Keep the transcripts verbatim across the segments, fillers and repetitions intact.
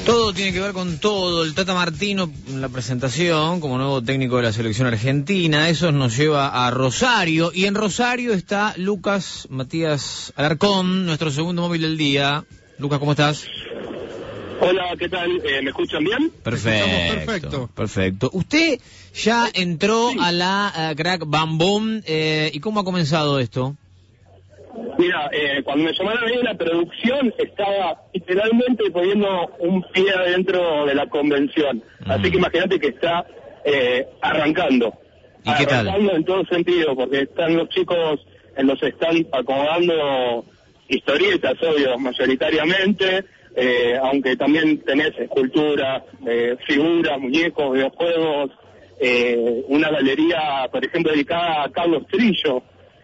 Todo tiene que ver con todo. El Tata Martino en la presentación como nuevo técnico de la selección argentina. Eso nos lleva a Rosario. Y en Rosario está Lucas Matías Alarcón, nuestro segundo móvil del día. Lucas, ¿cómo estás? Hola, ¿qué tal? Eh, ¿Me escuchan bien? Perfecto, perfecto. Perfecto. Usted ya entró sí. a la uh, Crack Bam Boom. Eh, ¿Y cómo ha comenzado esto? Mira, eh, cuando me llamaron ahí la producción, estaba literalmente poniendo un pie adentro de la convención. Mm. Así que imagínate que está eh, arrancando. ¿Y qué tal? Arrancando en todo sentido, porque están los chicos en los stands acomodando historietas, obvio, mayoritariamente, eh, aunque también tenés esculturas, eh, figuras, muñecos, videojuegos, eh, una galería, por ejemplo, dedicada a Carlos Trillo,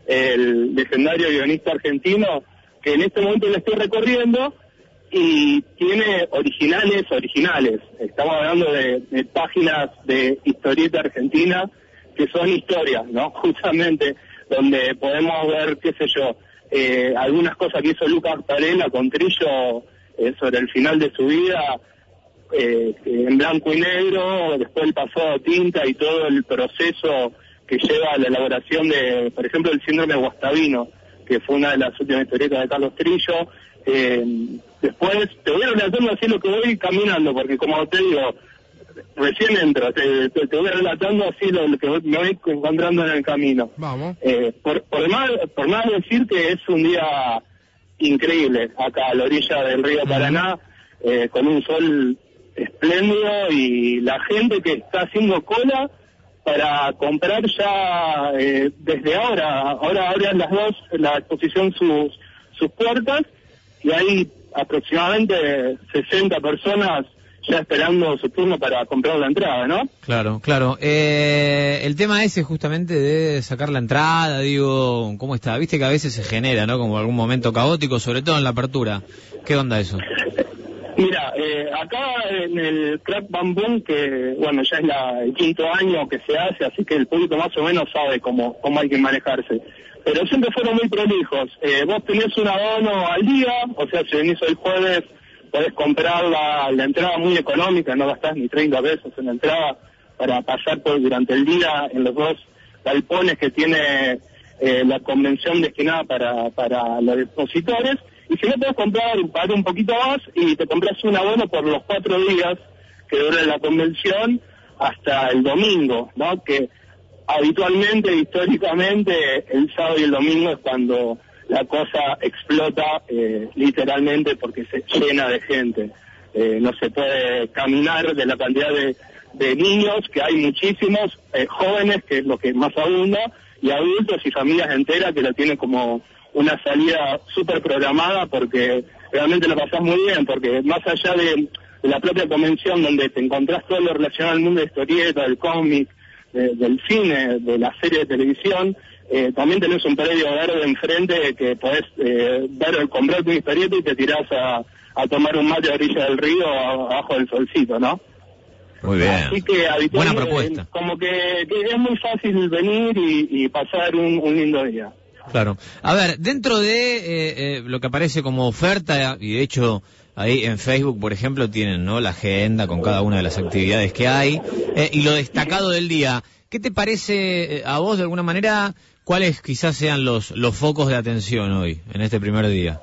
el legendario guionista argentino, que en este momento lo estoy recorriendo y tiene originales, originales. Estamos hablando de, de páginas de historieta argentina que son historias, ¿no? Justamente, donde podemos ver, qué sé yo, eh, algunas cosas que hizo Lucas Varela con Trillo eh, sobre el final de su vida, eh, en blanco y negro, después el pasado a tinta y todo el proceso que lleva a la elaboración de, por ejemplo, el síndrome Guastavino, que fue una de las últimas historietas de Carlos Trillo. Eh, después te voy relatando así lo que voy caminando, porque como te digo, recién entro, te, te, te voy relatando así lo, lo que me voy encontrando en el camino. Vamos. Eh, por, por, más, por más decir que es un día increíble acá a la orilla del río Paraná, eh, con un sol espléndido y la gente que está haciendo cola para comprar ya eh, desde ahora. Ahora abren las dos, la exposición sus, sus puertas y hay aproximadamente sesenta personas ya esperando su turno para comprar la entrada, ¿no? Claro, claro. Eh, el tema ese justamente de sacar la entrada, digo, ¿cómo está? Viste que a veces se genera, ¿no? Como algún momento caótico, sobre todo en la apertura. ¿Qué onda eso? Mira, eh, acá en el Crack Bam Boom, que bueno, ya es la, el quinto año que se hace, así que el público más o menos sabe cómo, cómo hay que manejarse. Pero siempre fueron muy prolijos. Eh, vos tenés un abono al día, o sea, si venís hoy jueves, podés comprar la, la entrada muy económica, no gastás ni treinta pesos en la entrada para pasar por durante el día en los dos galpones que tiene eh, la convención destinada para, para los expositores. Y si no, podés comprar, pagar un poquito más y te compras un abono por los cuatro días que dura la convención hasta el domingo, ¿no? Que habitualmente, históricamente, el sábado y el domingo es cuando la cosa explota eh, literalmente porque se llena de gente. Eh, no se puede caminar de la cantidad de, de niños, que hay muchísimos, eh, jóvenes, que es lo que más abunda, y adultos y familias enteras que lo tienen como una salida súper programada, porque realmente lo pasás muy bien, porque más allá de, de la propia convención donde te encontrás todo lo relacionado al mundo de historieta, del cómic, de, del cine, de la serie de televisión, eh, también tenés un predio verde enfrente que podés eh, ver, comprar tu historieta y te tirás a, a tomar un mate a orilla del río abajo del solcito, ¿no? Muy bien. Así que buena propuesta. Eh, como que, que es muy fácil venir y, y pasar un, un lindo día. Claro. A ver, dentro de eh, eh, lo que aparece como oferta, y de hecho ahí en Facebook, por ejemplo, tienen, ¿no?, la agenda con cada una de las actividades que hay, eh, y lo destacado del día. ¿Qué te parece eh, a vos, de alguna manera, cuáles quizás sean los, los focos de atención hoy, en este primer día?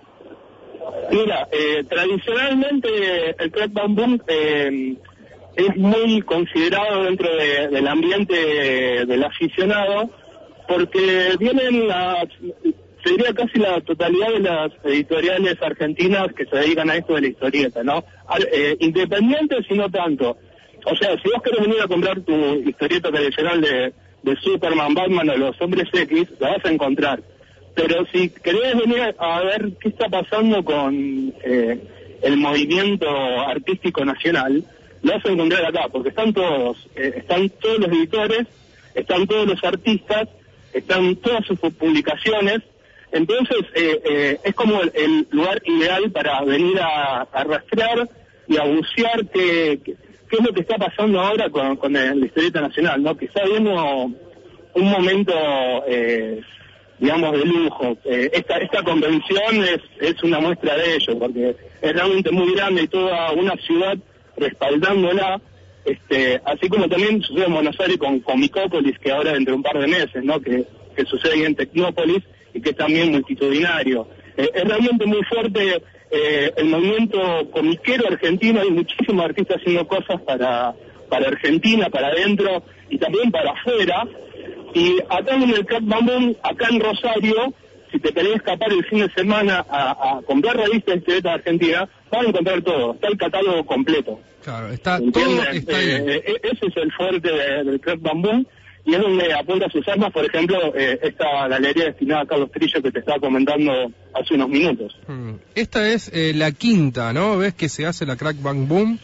Mira, eh, tradicionalmente el Crack Bam Boom eh, es muy considerado dentro de, del ambiente del aficionado, porque vienen las, se diría casi la totalidad de las editoriales argentinas que se dedican a esto de la historieta, ¿no? Eh, independientes y no tanto. O sea, si vos querés venir a comprar tu historieta tradicional de, de Superman, Batman o los Hombres X, la vas a encontrar. Pero si querés venir a ver qué está pasando con eh, el movimiento artístico nacional, lo vas a encontrar acá, porque están todos, eh, están todos los editores, están todos los artistas, están todas sus publicaciones. Entonces eh, eh, es como el, el lugar ideal para venir a, a rastrear y a bucear qué, qué, qué es lo que está pasando ahora con, con el, la historieta nacional, ¿no? Que está viendo un momento, eh, digamos, de lujo. Eh, esta esta convención es, es una muestra de ello, porque es realmente muy grande y toda una ciudad respaldándola, este, así como también sucede en Buenos Aires con, con Micópolis, que ahora dentro de un par de meses, ¿no? que, que sucede ahí en Tecnópolis y que es también multitudinario. Eh, es realmente muy fuerte eh, el movimiento comiquero argentino, hay muchísimos artistas haciendo cosas para, para Argentina, para adentro y también para afuera. Y acá en el Crack Bam Boom, acá en Rosario, si te querés escapar el fin de semana a, a comprar revistas de historietas de Argentina, vas a encontrar todo, está el catálogo completo. Claro, está ¿Entiendes? todo, está ahí. Eh, eh, ese es el fuerte de, del Crack Bam Boom, y es donde apunta sus armas, por ejemplo, eh, esta galería destinada a Carlos Trillo que te estaba comentando hace unos minutos. Hmm. Esta es eh, la quinta, ¿no? ¿Ves que se hace la Crack Bam Boom?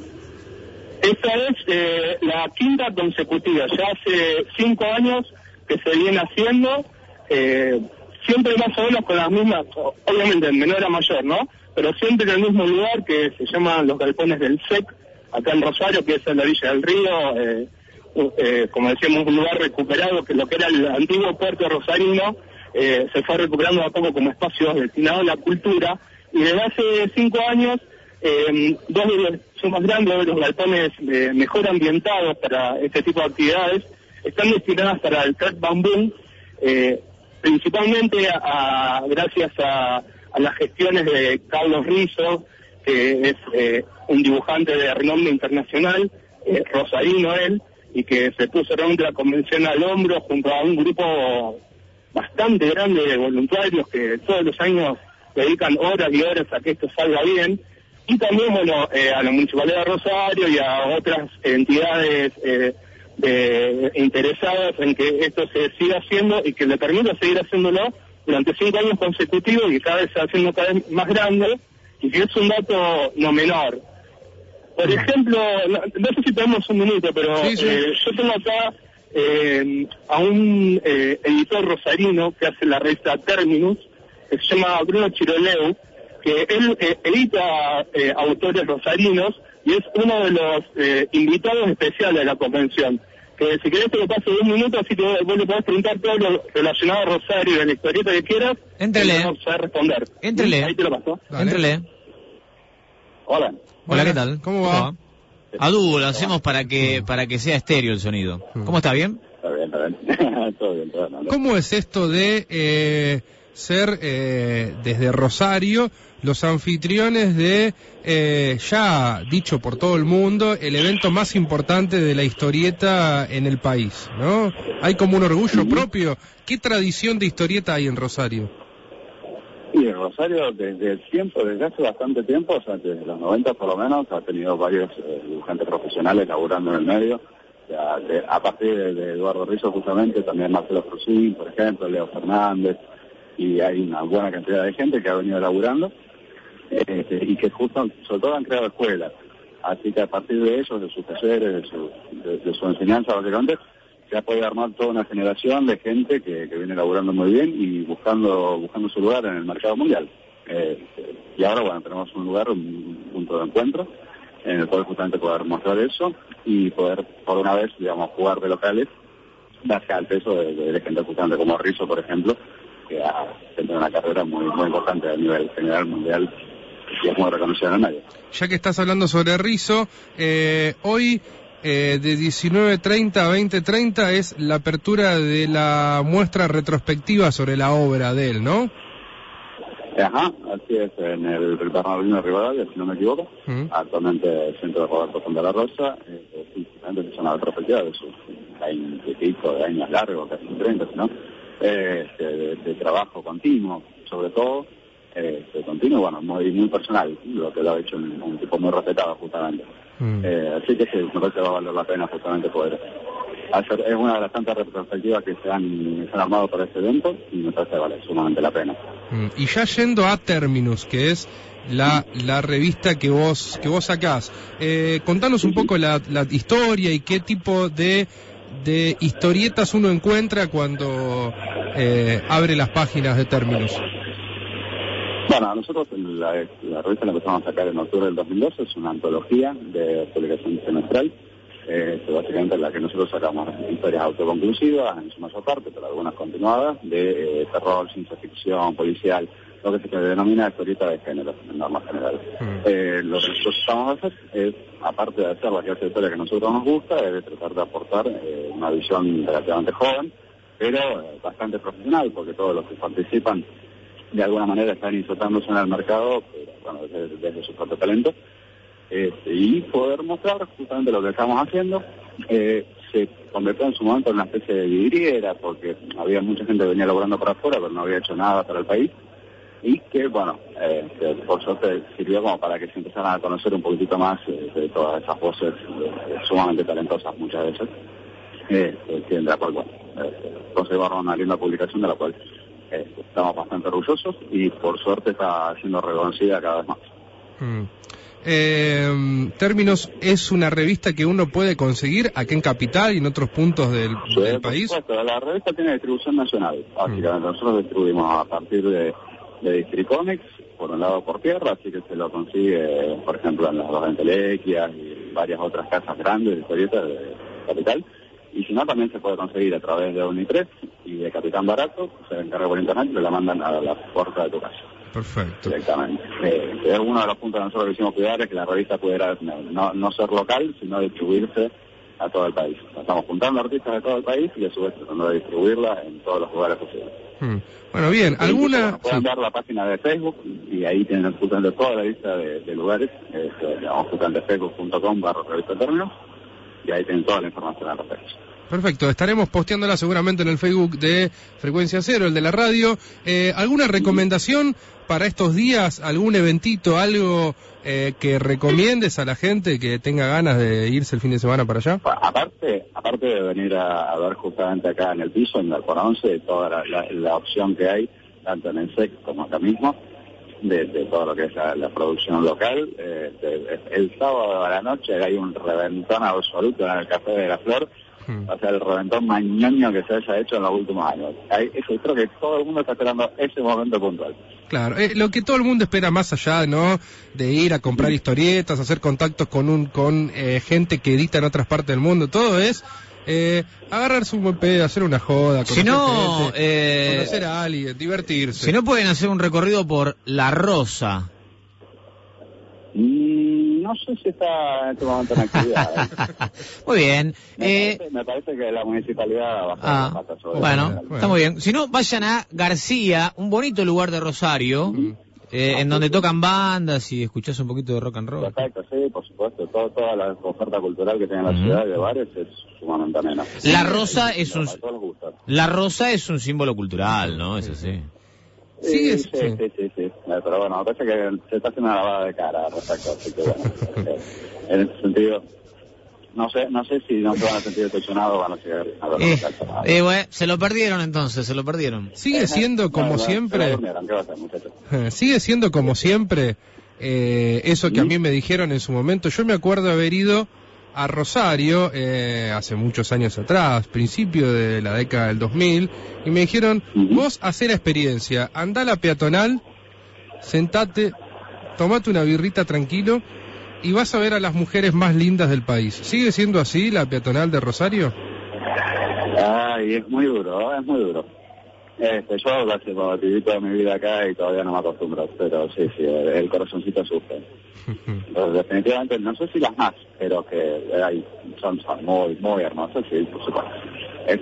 Esta es eh, la quinta consecutiva, ya hace cinco años que se viene haciendo, eh, siempre más o menos con las mismas, obviamente en menor a mayor, ¿no? Pero siempre en el mismo lugar que se llaman los galpones del S E C, acá en Rosario, que es en la orilla del río, eh, eh, como decíamos, un lugar recuperado, que lo que era el antiguo puerto rosarino, eh, se fue recuperando a poco como espacio destinado a la cultura, y desde hace cinco años, eh, dos de los son más grandes, de los galpones eh, mejor ambientados para este tipo de actividades, están destinadas para el Crack Bam Boom, eh, principalmente a, a, gracias a, a las gestiones de Carlos Rizzo, que es eh, un dibujante de renombre internacional, eh, rosarino él, y que se puso realmente la convención al hombro junto a un grupo bastante grande de voluntarios que todos los años dedican horas y horas a que esto salga bien, y también, bueno, eh, a la Municipalidad de Rosario y a otras entidades eh, de, interesadas en que esto se siga haciendo y que le permita seguir haciéndolo durante cinco años consecutivos y cada vez se va haciendo cada vez más grande, y que es un dato no menor. Por ejemplo, no, no sé si tenemos un minuto, pero sí, sí. Eh, yo tengo acá eh, a un eh, editor rosarino que hace la revista Terminus, que se llama Bruno Chiroleu, que él eh, edita eh, autores rosarinos y es uno de los eh, invitados especiales de la convención. Que si querés te lo paso un minuto, así que vos le podés preguntar todo lo relacionado a Rosario, de la historieta que quieras. Éntrele. Y vamos a responder. Éntrele. Ahí te lo paso. Dale. Éntrele. Hola. Hola, ¿qué tal? ¿Cómo va? A dúo lo hacemos para que para que sea estéreo el sonido. ¿Cómo está? ¿Bien? Está bien, está bien. Todo bien, todo bien. ¿Cómo es esto de eh, ser eh, desde Rosario los anfitriones de, eh, ya dicho por todo el mundo, el evento más importante de la historieta en el país, ¿no? Hay como un orgullo propio. ¿Qué tradición de historieta hay en Rosario? Y en Rosario desde el tiempo, desde hace bastante tiempo, o sea, desde los noventa por lo menos, ha tenido varios eh, dibujantes profesionales laburando en el medio. O sea, de, a partir de, de Eduardo Rizzo justamente, también Marcelo Frusín, por ejemplo, Leo Fernández, y hay una buena cantidad de gente que ha venido laburando, eh, y que justo, sobre todo han creado escuelas. Así que a partir de ellos, de sus talleres, de su, de, de su enseñanza básicamente, se ha podido armar toda una generación de gente que, que viene laburando muy bien y buscando buscando su lugar en el mercado mundial. Eh, y ahora, bueno, tenemos un lugar, un punto de encuentro, en el cual justamente poder mostrar eso y poder, por una vez, digamos, jugar de locales, darse al peso de, de, de gente justamente como Rizzo, por ejemplo, que ha tenido una carrera muy muy importante a nivel general mundial y es muy reconocida en el medio. Ya que estás hablando sobre Rizzo, eh, hoy... Eh, de diecinueve treinta a veinte treinta es la apertura de la muestra retrospectiva sobre la obra de él, ¿no? Ajá, así es, en el, el Bernardino de Rivadavia, si no me equivoco, uh-huh. Actualmente el Centro de Roberto Fondo de la Rosa, eh, sí, es una retrospectiva de sus veinte y pico de años largos, casi treinta, ¿no? Eh, de, de trabajo continuo, sobre todo, eh, de continuo, bueno, muy, muy personal, lo que lo ha hecho un, un tipo muy respetado justamente. Mm. Eh, así que sí, me parece que va a valer la pena justamente poder hacer, es una de las tantas retrospectivas que se han, se han armado para este evento y me parece que vale sumamente la pena. Mm. Y ya yendo a Terminus, que es la, la revista que vos que vos sacás, eh, contanos un poco la, la historia y qué tipo de, de historietas uno encuentra cuando eh, abre las páginas de Terminus. Bueno, nosotros la, la revista la empezamos a sacar en octubre del dos mil doce, es una antología de publicación semestral, eh, básicamente en la que nosotros sacamos historias autoconclusivas, en su mayor parte, pero algunas continuadas, de eh, terror, ciencia ficción, policial, lo que se denomina historieta de género, en normas generales. Mm. Eh, lo que nosotros estamos a hacer es, aparte de hacer la clase de historia que a nosotros nos gusta, es de tratar de aportar eh, una visión relativamente joven, pero eh, bastante profesional, porque todos los que participan de alguna manera están insertándose en el mercado, pero, bueno, desde, desde su propio talento, este, y poder mostrar justamente lo que estamos haciendo. Eh, se convirtió en su momento en una especie de vidriera, porque había mucha gente que venía laburando para afuera, pero no había hecho nada para el país, y que, bueno, eh, que por suerte sirvió como para que se empezaran a conocer un poquitito más eh, de todas esas voces eh, sumamente talentosas muchas veces, eh, que de la cual, bueno, eh, conservaron una linda publicación de la cual eh, estamos bastante orgullosos y por suerte está siendo reconocida cada vez más. Mm. Eh, términos, ¿es una revista que uno puede conseguir aquí en Capital y en otros puntos del, sí, del país? Por supuesto, la revista tiene distribución nacional, básicamente. Mm. Nosotros distribuimos a partir de, de Districomics, por un lado por tierra, así que se lo consigue, por ejemplo, en las dos entelequias y varias otras casas grandes de historietas de Capital. Y si no, también se puede conseguir a través de Unipress y de Capitán Barato, se encarga por internet y le la mandan a la puerta de tu casa. Perfecto. Directamente. Eh, es uno de los puntos que nosotros quisimos cuidar, es que la revista pudiera no, no ser local, sino distribuirse a todo el país. O sea, estamos juntando artistas de todo el país y a su vez tratando de distribuirla en todos los lugares posibles. Hmm. Bueno, bien, ¿alguna...? Bueno, pueden sí. ver la página de Facebook y ahí tienen justamente toda la lista de, de lugares, eh, digamos, justamente facebook punto com barra revista términos, y ahí tienen toda la información al respecto. Perfecto, estaremos posteándola seguramente en el Facebook de Frecuencia Cero, el de la radio. Eh, ¿Alguna recomendación para estos días? ¿Algún eventito, algo eh, que recomiendes a la gente que tenga ganas de irse el fin de semana para allá? Aparte aparte de venir a, a ver justamente acá en el piso, en el por once, toda la, la, la opción que hay, tanto en el S E C como acá mismo, de, de todo lo que es la, la producción local. Eh, de, el sábado a la noche hay un reventón absoluto en el Café de la Flor. Hmm. O sea, el reventón mañoño que se haya hecho en los últimos años. Hay, eso, creo que todo el mundo está esperando ese momento puntual. Claro, eh, lo que todo el mundo espera más allá, ¿no? De ir a comprar sí. historietas, hacer contactos con un con eh, gente que edita en otras partes del mundo, todo es eh, agarrarse un buen pedo, hacer una joda, conocer, si no, gente, eh, conocer a alguien, divertirse. Si no, pueden hacer un recorrido por La Rosa. No sé si está en este momento en actividad. ¿eh? Muy bien. Me, eh, parece, me parece que la municipalidad va a ah, pasar sobre bueno, eso. bueno, está muy bien. Si no, vayan a García, un bonito lugar de Rosario, uh-huh. eh, en donde tocan bandas y escuchás un poquito de rock and roll. Perfecto, sí, por supuesto. Todo, toda la oferta cultural que tiene la uh-huh. ciudad de bares es sumamente amena. La Rosa es un La Rosa es un símbolo cultural, ¿no? Es así. Sí, sí, sí, sí, sí, sí. Pero bueno, me parece que se está haciendo una lavada de cara al respecto, así que bueno, en ese sentido, no sé, no sé si no se van a sentir decepcionados o van a llegar a ver eh, eh, bueno, se lo perdieron entonces, se lo perdieron. Sigue siendo como no, no, siempre, durmieron, ¿qué va a hacer, muchachos? Sigue siendo como siempre, eh, eso que ¿Mm? a mí me dijeron en su momento. Yo me acuerdo haber ido a Rosario eh, hace muchos años atrás, principio de la década del dos mil, y me dijeron, uh-huh. vos hacé la experiencia, andá a la peatonal, sentate, tomate una birrita tranquilo y vas a ver a las mujeres más lindas del país. ¿Sigue siendo así la peatonal de Rosario? Ay, es muy duro, es muy duro. Este, yo hace como viví toda mi vida acá y todavía no me acostumbro, pero sí, sí, el corazoncito sufre. Entonces, definitivamente, no sé si las más, pero que hay, son, son muy, muy hermosas, sí, por supuesto. Es,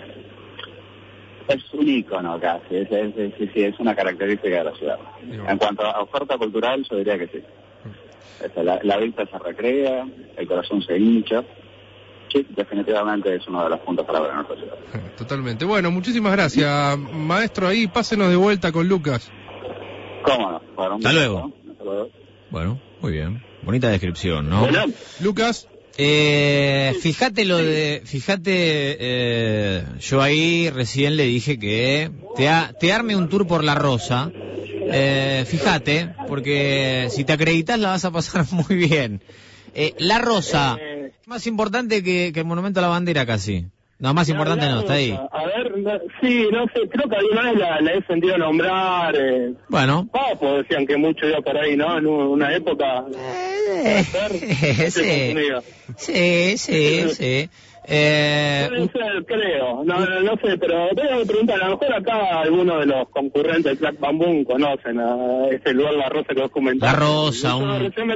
es un ícono casi, es, es, es, es, es una característica de la ciudad. En cuanto a oferta cultural, yo diría que sí. Este, la, la vista se recrea, el corazón se hincha. Sí, definitivamente es uno de los puntos para ver en nuestra ciudad. Totalmente. Bueno, muchísimas gracias, maestro. Ahí, pásenos de vuelta con Lucas. ¿Cómo no? Bueno, Hasta luego. Hasta luego. Bueno, muy bien. Bonita descripción, ¿no? Bueno. Lucas. Eh, fíjate lo de, fíjate, eh, yo ahí recién le dije que te, a, te arme un tour por La Rosa. Eh, fíjate, porque si te acreditas la vas a pasar muy bien. Eh, La Rosa, eh, más importante que, que el Monumento a la Bandera casi. No, más importante no, está ahí. A ver, no, sí, no sé, creo que alguna vez la, la he sentido nombrar. Eh, bueno. Papo, decían que mucho iba por ahí, ¿no? En una época. Eh, sí, sí, sí, sí. Eh, Puede ser, creo, no, no, no sé, pero tengo que preguntar, a lo mejor acá algunos de los concurrentes del Crack Bam Boom conocen a ese lugar La Rosa que vos comentaste. La Rosa, un,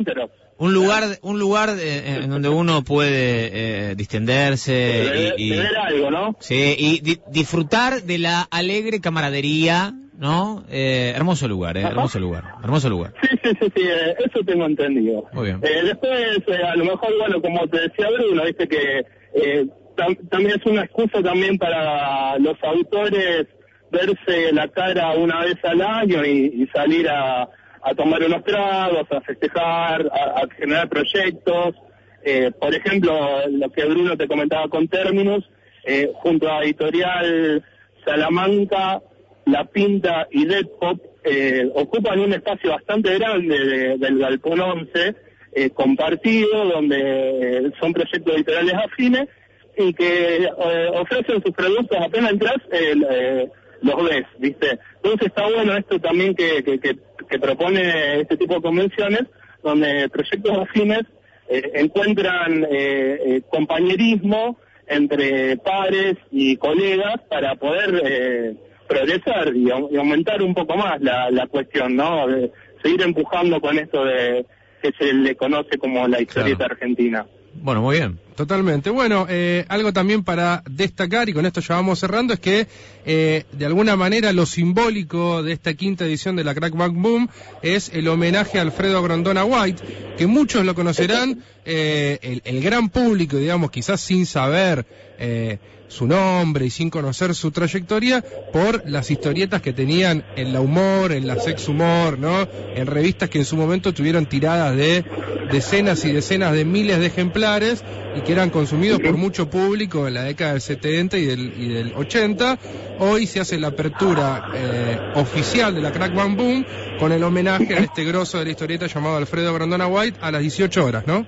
un lugar, un lugar de, en donde uno puede eh, distenderse de, y, y de ver algo, ¿no? Sí, y di, disfrutar de la alegre camaradería, ¿no? Eh, hermoso lugar, eh, hermoso lugar, hermoso lugar. Sí, sí, sí, sí, eh, eso tengo entendido. Muy bien. Eh, después, eh, a lo mejor, bueno, como te decía Bruno, viste que eh, tam también es una excusa también para los autores verse la cara una vez al año y, y salir a, a tomar unos tragos, a festejar, a, a generar proyectos. Eh, por ejemplo, lo que Bruno te comentaba con Terminus, eh, junto a Editorial Salamanca, La Pinta y Dead Pop, eh, ocupan un espacio bastante grande de, del Galpón once, eh, compartido, donde eh, son proyectos editoriales afines y que eh, ofrecen sus productos apenas entras, eh, eh, los ves, ¿viste? Entonces está bueno esto también que, que, que, que propone este tipo de convenciones, donde proyectos afines eh, encuentran eh, eh, compañerismo entre pares y colegas para poder eh, progresar y, y aumentar un poco más la, la cuestión, ¿no? De seguir empujando con esto de que se le conoce como la historieta claro. argentina. Bueno, muy bien. Totalmente. Bueno, eh, algo también para destacar, y con esto ya vamos cerrando, es que eh, de alguna manera lo simbólico de esta quinta edición de la Crack Bam Boom es el homenaje a Alfredo Grondona White, que muchos lo conocerán, eh, el, el gran público, digamos, quizás sin saber eh, su nombre y sin conocer su trayectoria, por las historietas que tenían en La Humor, en la Sex Humor, ¿no? En revistas que en su momento tuvieron tiradas de decenas y decenas de miles de ejemplares y que eran consumidos por mucho público en la década del setenta y del, y del ochenta. Hoy se hace la apertura eh, oficial de la Crack Bam Boom con el homenaje a este grosso de la historieta llamado Alfredo Grondona White a las dieciocho horas, ¿no?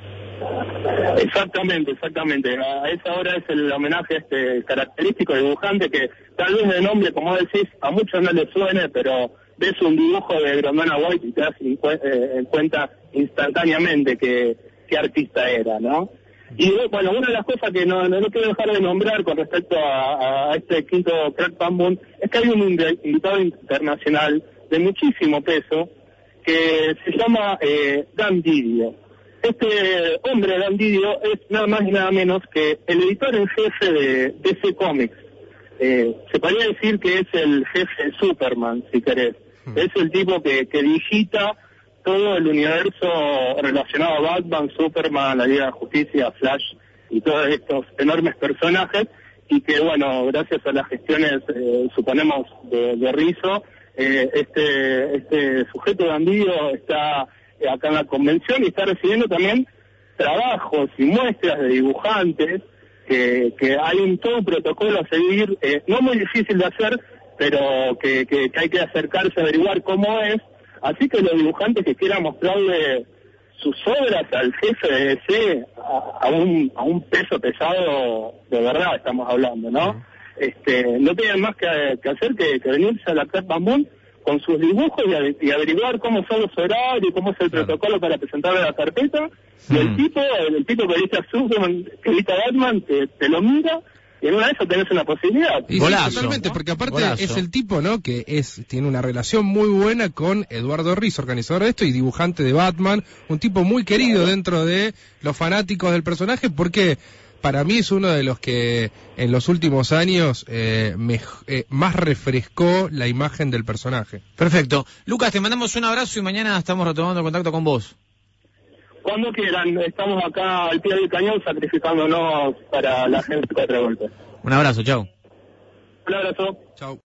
Exactamente, exactamente. A esa hora es el homenaje a este característico dibujante que tal vez de nombre, como decís, a muchos no les suene, pero ves un dibujo de Grondona White y te das en cuenta instantáneamente que qué artista era, ¿no? Y bueno, una de las cosas que no, no, no quiero dejar de nombrar con respecto a, a este quinto Crack Bam Boom es que hay un invitado internacional de muchísimo peso que se llama eh, Dan Didio. Este hombre, Dan Didio, es nada más y nada menos que el editor en jefe de D C Comics. Eh, se podría decir que es el jefe de Superman, si querés. Hmm. Es el tipo que, que digita todo el universo relacionado a Batman, Superman, la Liga de Justicia, Flash y todos estos enormes personajes, y que, bueno, gracias a las gestiones, eh, suponemos, de, de Rizzo, eh, este, este sujeto de Didio está eh, acá en la convención y está recibiendo también trabajos y muestras de dibujantes, que, que hay un todo un protocolo a seguir, eh, no muy difícil de hacer, pero que, que, que hay que acercarse a averiguar cómo es. Así que los dibujantes que quieran mostrarle sus obras al jefe de D C a, a, un, a un peso pesado, de verdad estamos hablando, ¿no? Uh-huh. Este, no tienen más que, que hacer que, que venirse a la Crack Bam Boom con sus dibujos y, a, y averiguar cómo son los horarios, cómo es el claro. protocolo para presentarle la carpeta. Uh-huh. Y el tipo, el, el tipo que edita Superman, que edita Batman, te, te lo mira. Y en una de esas tenés una posibilidad. Y Golazo, sí, totalmente, ¿no? Porque aparte Golazo. Es el tipo, ¿no? Que es tiene una relación muy buena con Eduardo Rizzo, organizador de esto y dibujante de Batman, un tipo muy querido dentro de los fanáticos del personaje, porque para mí es uno de los que en los últimos años eh, me, eh, más refrescó la imagen del personaje. Perfecto. Lucas, te mandamos un abrazo y mañana estamos retomando contacto con vos. Cuando quieran, estamos acá al pie del cañón sacrificándonos para la gente de Cuatro Golpes. Un abrazo, chao. Un abrazo. Chao.